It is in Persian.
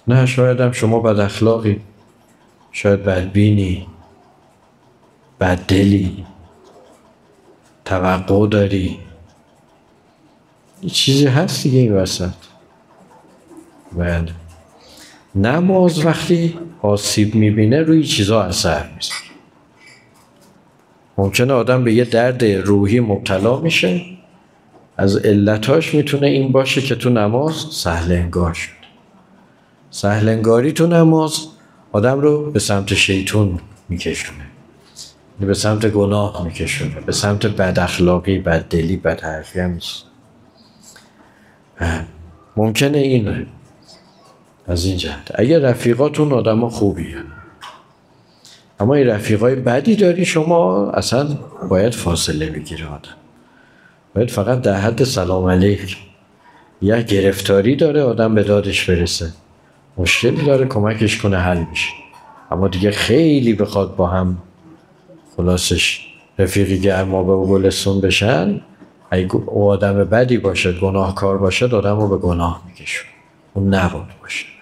نه شاید هم شما بد اخلاقی، شاید بدبینی، بددلی، توقع داری، یه چیزی هست دیگه این وسط. بله. نماز وقتی آسیب میبینه روی چیزا اثر میذاره. ممکنه آدم به یه درد روحی مبتلا میشه، از علتاش میتونه این باشه که تو نماز سهل انگار شد. سهل انگاری تو نماز آدم رو به سمت شیطون میکشونه، به سمت گناه میکشونه، به سمت بد اخلاقی، بددلی، بدحرفی هم نیست. ممکنه اینه از این جهت. اگه رفیقاتون آدم ها خوبیه، اما این رفیقای بدی داری شما، اصلا باید فاصله بگیره آدم. باید فقط در حد سلام علیک. یا گرفتاری داره آدم به دادش برسه، مشکلی داره کمکش کنه حل میشه، اما دیگه خیلی بخواد با هم خلاصش رفیقی گرما به گلستون بشن، اگه او آدم بدی باشه، گناهکار باشه، آدم رو به گناه میکشه. اون نباید باشه.